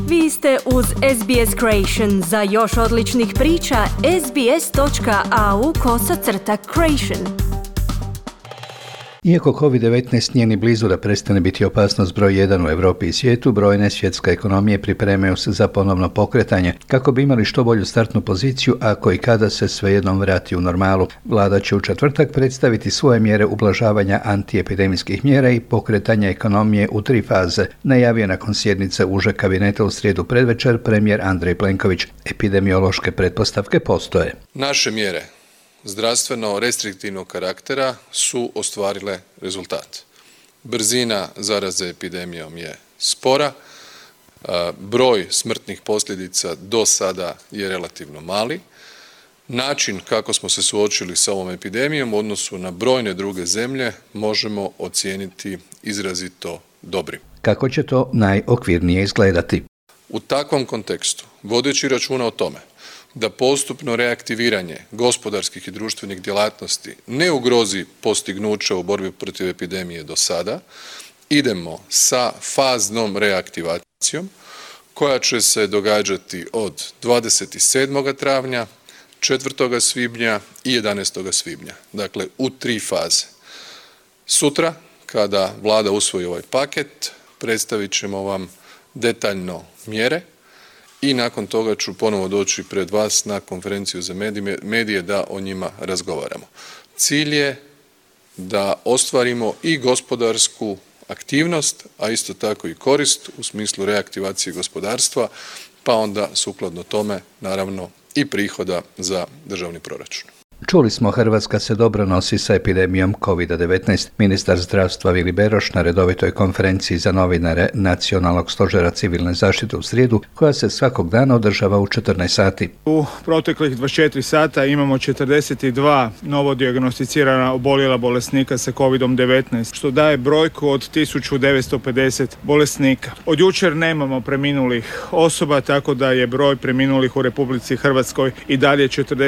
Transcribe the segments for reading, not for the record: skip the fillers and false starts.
Vi ste uz SBS Creation. Za još odličnih priča, sbs.au/creation. Iako COVID-19 nije ni blizu da prestane biti opasnost broj 1 u Europi i svijetu, brojne svjetske ekonomije pripremaju se za ponovno pokretanje kako bi imali što bolju startnu poziciju ako i kada se svejednom vrati u normalu. Vlada će u četvrtak predstaviti svoje mjere ublažavanja antiepidemijskih mjera i pokretanja ekonomije u 3 faze, najavio nakon sjednice užeg kabineta u srijedu predvečer premijer Andrej Plenković. Epidemiološke pretpostavke postoje. Naše mjere zdravstveno restriktivnog karaktera su ostvarile rezultat. Brzina zaraze epidemijom je spora, broj smrtnih posljedica do sada je relativno mali. Način kako smo se suočili sa ovom epidemijom u odnosu na brojne druge zemlje možemo ocijeniti izrazito dobrim. Kako će to najokvirnije izgledati? U takvom kontekstu, vodeći računa o tome da postupno reaktiviranje gospodarskih i društvenih djelatnosti ne ugrozi postignuća u borbi protiv epidemije do sada, idemo sa faznom reaktivacijom koja će se događati od 27. travnja, 4. svibnja i 11. svibnja. Dakle, u 3 faze. Sutra, kada Vlada usvoji ovaj paket, predstavit ćemo vam detaljno mjere i nakon toga ću ponovo doći pred vas na konferenciju za medije da o njima razgovaramo. Cilj je da ostvarimo i gospodarsku aktivnost, a isto tako i korist u smislu reaktivacije gospodarstva, pa onda sukladno tome naravno i prihoda za državni proračun. Čuli smo, Hrvatska se dobro nosi sa epidemijom COVID-19. Ministar zdravstva Vili Beroš na redovitoj konferenciji za novinare Nacionalnog stožera civilne zaštite u srijedu, koja se svakog dana održava u 14 sati. U proteklih 24 sata imamo 42 novodijagnosticirana oboljela bolesnika sa COVID-19, što daje brojku od 1950 bolesnika. Od jučer nemamo preminulih osoba, tako da je broj preminulih u Republici Hrvatskoj i dalje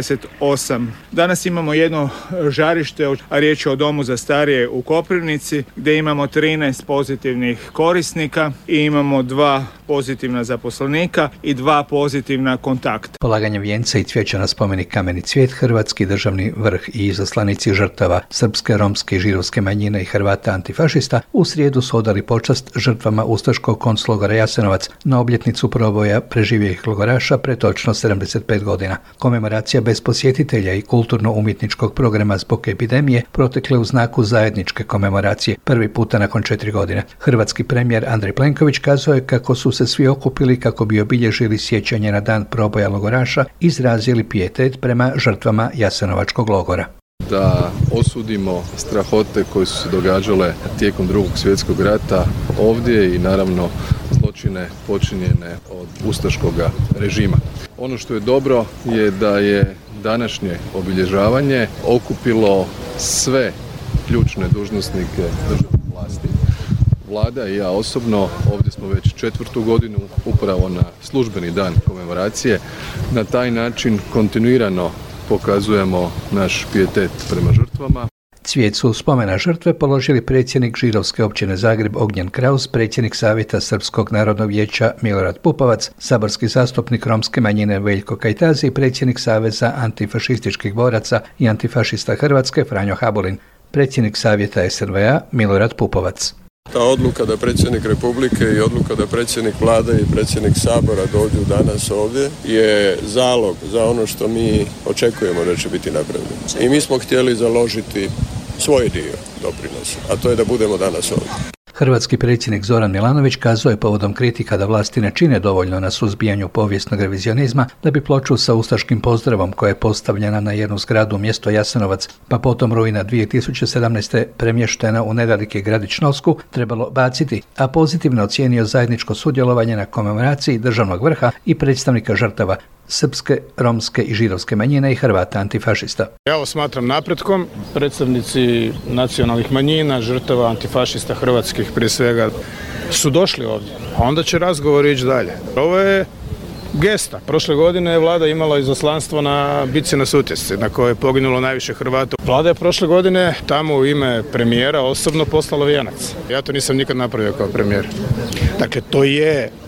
48. Danas imamo jedno žarište, a riječ je o domu za starije u Koprivnici, gdje imamo 13 pozitivnih korisnika i imamo 2 pozitivna zaposlenika i 2 pozitivna kontakta. Polaganje vijenca i cvijeća na spomenik Kameni cvijet, Hrvatski državni vrh i izaslanici žrtava srpske, romske i židovske manjine i Hrvata antifašista u srijedu su odali počast žrtvama ustaškog konclogora Jasenovac na obljetnicu proboja preživjelih logoraša pre točno 75 godina. Komemoracija bez posjetitelja i kulturno-umjetničkog programa zbog epidemije protekle u znaku zajedničke komemoracije prvi puta nakon 4 godine. Hrvatski premijer Andrej Plenković kazao je kako su se svi okupili kako bi obilježili sjećanje na dan proboja logoraša i izrazili pijetet prema žrtvama Jasenovačkog logora. Da osudimo strahote koje su se događale tijekom Drugog svjetskog rata ovdje i naravno zločine počinjene od ustaškoga režima. Ono što je dobro je da je današnje obilježavanje okupilo sve ključne dužnosnike državne vlasti. Vlada i ja osobno ovdje smo već 4. godinu upravo na službeni dan komemoracije. Na taj način kontinuirano pokazujemo naš pijetet prema žrtvama. Cvijet su spomena žrtve položili predsjednik Židovske općine Zagreb Ognjen Kraus, predsjednik Savjeta Srpskog narodnog vijeća Milorad Pupovac, saborski zastupnik romske manjine Veljko Kajtazi i predsjednik Saveza antifašističkih boraca i antifašista Hrvatske Franjo Habulin, predsjednik Savjeta SNVA Milorad Pupovac. Ta odluka da predsjednik Republike i odluka da predsjednik Vlade i predsjednik Sabora dođu danas ovdje je zalog za ono što mi očekujemo da će biti napravljeno. I mi smo htjeli založiti svoj dio doprinosa, a to je da budemo danas ovdje. Hrvatski predsjednik Zoran Milanović kazao je povodom kritika da vlasti ne čine dovoljno na suzbijanju povijesnog revizionizma da bi ploču sa ustaškim pozdravom koja je postavljena na jednu zgradu mjesto Jasenovac, pa potom rujna 2017. premještena u nedaleki gradić Nosku, trebalo baciti, a pozitivno ocijenio zajedničko sudjelovanje na komemoraciji državnog vrha i predstavnika žrtava srpske, romske i židovske manjine i Hrvata antifašista. Ja ovo smatram napretkom. Predstavnici nacionalnih manjina, žrtava antifašista hrvatskih prije svega, su došli ovdje, a onda će razgovor ići dalje. Ovo je gesta. Prošle godine je Vlada imala izaslanstvo na bitci na Sutjesci, na kojoj je poginulo najviše Hrvata. Vlada je prošle godine tamo u ime premijera osobno poslala vijenac. Ja to nisam nikad napravio kao premijer. Dakle, to je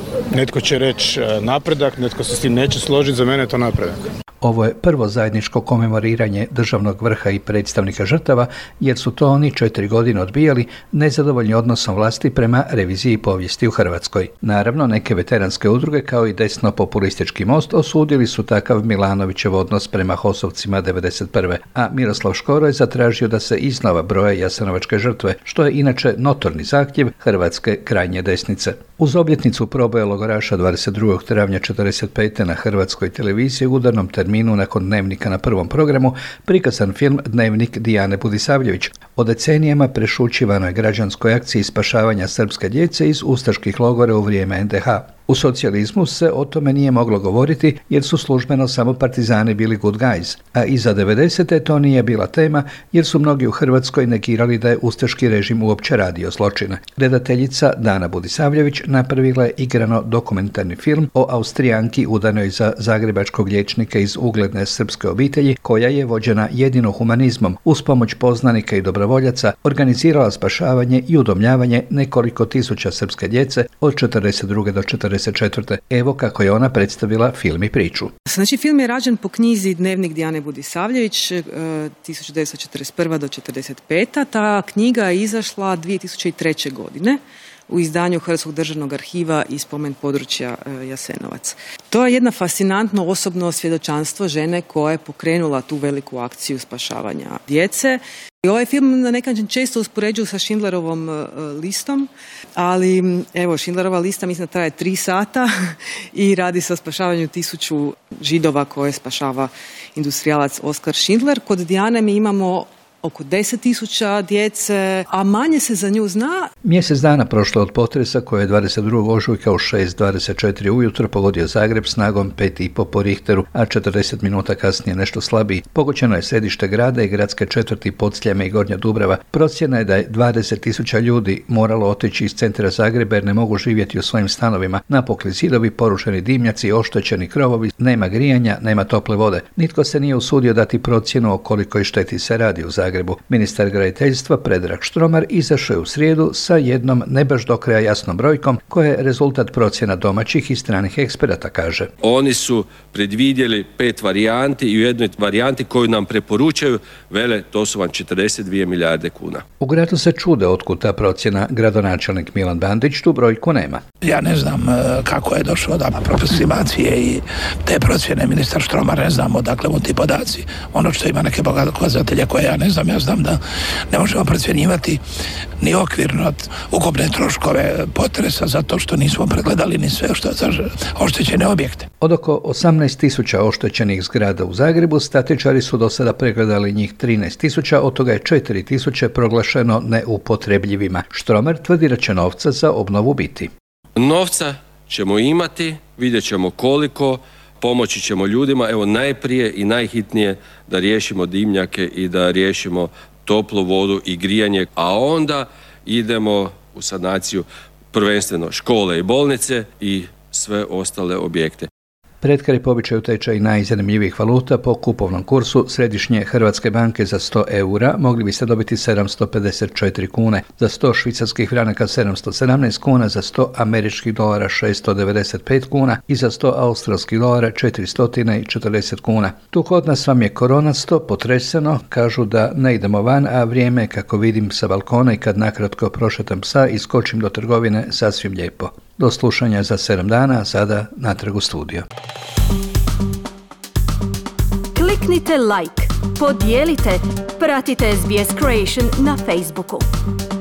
Netko će reći napredak, netko se s tim neće složiti, za mene je to napredak. Ovo je prvo zajedničko komemoriranje državnog vrha i predstavnika žrtava, jer su to oni 4 godine odbijali, nezadovoljni odnosom vlasti prema reviziji povijesti u Hrvatskoj. Naravno, neke veteranske udruge kao i desno-populistički Most osudili su takav Milanovićev odnos prema HOS-ovcima 1991. A Miroslav Škoro je zatražio da se iznova broje jasenovačke žrtve, što je inače notorni zahtjev hrvatske krajnje desnice. Uz obljetnicu proboja logoraša 22. travnja 1945. na Hrvatskoj televiziji u udarnom terminu nakon Dnevnika na prvom programu prikazan film Dnevnik Dijane Budisavljević o decenijama prešućivanoj građanskoj akciji spašavanja srpske djece iz ustaških logora u vrijeme NDH. U socijalizmu se o tome nije moglo govoriti jer su službeno samo partizani bili good guys, a iza 90. to nije bila tema jer su mnogi u Hrvatskoj negirali da je ustaški režim uopće radio zločine. Redateljica Dana Budisavljević napravila je igrano dokumentarni film o Austrijanki udanoj za zagrebačkog liječnika iz ugledne srpske obitelji koja je vođena jedino humanizmom uz pomoć poznanika i dobrovoljaca organizirala spašavanje i udomljavanje nekoliko tisuća srpske djece od 42. do 44. Evo kako je ona predstavila film i priču. Znači, film je rađen po knjizi Dnevnik Dijane Budisavljević 1941. do 1945. Ta knjiga je izašla 2003. godine u izdanju Hrvatskog državnog arhiva i spomen područja Jasenovac. To je jedna fascinantno osobno svjedočanstvo žene koja je pokrenula tu veliku akciju spašavanja djece. I ovaj film na neki način često uspoređuju sa Schindlerovom listom, ali evo, Schindlerova lista mislim da traje 3 sata i radi se o spašavanju 1000 Židova koje spašava industrijalac Oskar Schindler. Kod Dijane mi imamo oko 10.000 djece, a manje se za nju zna. Mjesec dana prošlo od potresa koje je 22. ožujka u 6:24 ujutro pogodio Zagreb snagom 5,5 po Richteru, a 40 minuta kasnije nešto slabiji. Pogođeno je središte grada i gradske četvrti Podsljeme i Gornja Dubrava. Procjena je da je 20.000 ljudi moralo otići iz centra Zagreba jer ne mogu živjeti u svojim stanovima. Napukli zidovi, porušeni dimnjaci, oštećeni krovovi, nema grijanja, nema tople vode. Nitko se nije usudio dati procjenu o kolikoj šteti se radi u Zagrebu. Ministar graditeljstva Predrag Štromar izašao je u srijedu sa jednom ne baš do kraja jasnom brojkom koja je rezultat procjena domaćih i stranih eksperata, kaže. Oni su predvidjeli 5 varijanti i u jednoj varijanti koju nam preporučaju, vele, to su vam 42 milijarde kuna. U gradu se čude otkud ta procjena. Gradonačelnik Milan Bandić tu brojku nema. Ja ne znam kako je došlo do aproksimacije i te procjene. Ministar Štromar ne znam odakle mu ti podaci. Ono što ima neke pokazatelje koje ja ne znam, ja znam da ne možemo procjenjivati ni okvirno ukupne troškove potresa zato što nismo pregledali ni sve što za oštećene objekte. Od oko 18.000 oštećenih zgrada u Zagrebu statičari su do sada pregledali njih 13.000, od toga je 4.000 proglašeno neupotrebljivima. Štromer tvrdi da će novca za obnovu biti. Novca ćemo imati, vidjet ćemo koliko, pomoći ćemo ljudima, evo najprije i najhitnije da riješimo dimnjake i da riješimo toplu vodu i grijanje, a onda idemo u sanaciju prvenstveno škole i bolnice i sve ostale objekte. Pred kraj po običaju tečaj najzanimljivijih valuta po kupovnom kursu Središnje Hrvatske banke za 100 eura mogli biste dobiti 754 kune, za 100 švicarskih franaka 717 kuna, za 100 američkih dolara 695 kuna i za 100 australskih dolara 440 kuna. Tu kod nas vam je koronasto, potreseno, kažu da ne idemo van, a vrijeme, kako vidim sa balkona i kad nakratko prošetam psa i skočim do trgovine, sasvim lijepo. Do slušanja za 7 dana, a sada natrag u studio. Kliknite like, podijelite, pratite SBS Creation na Facebooku.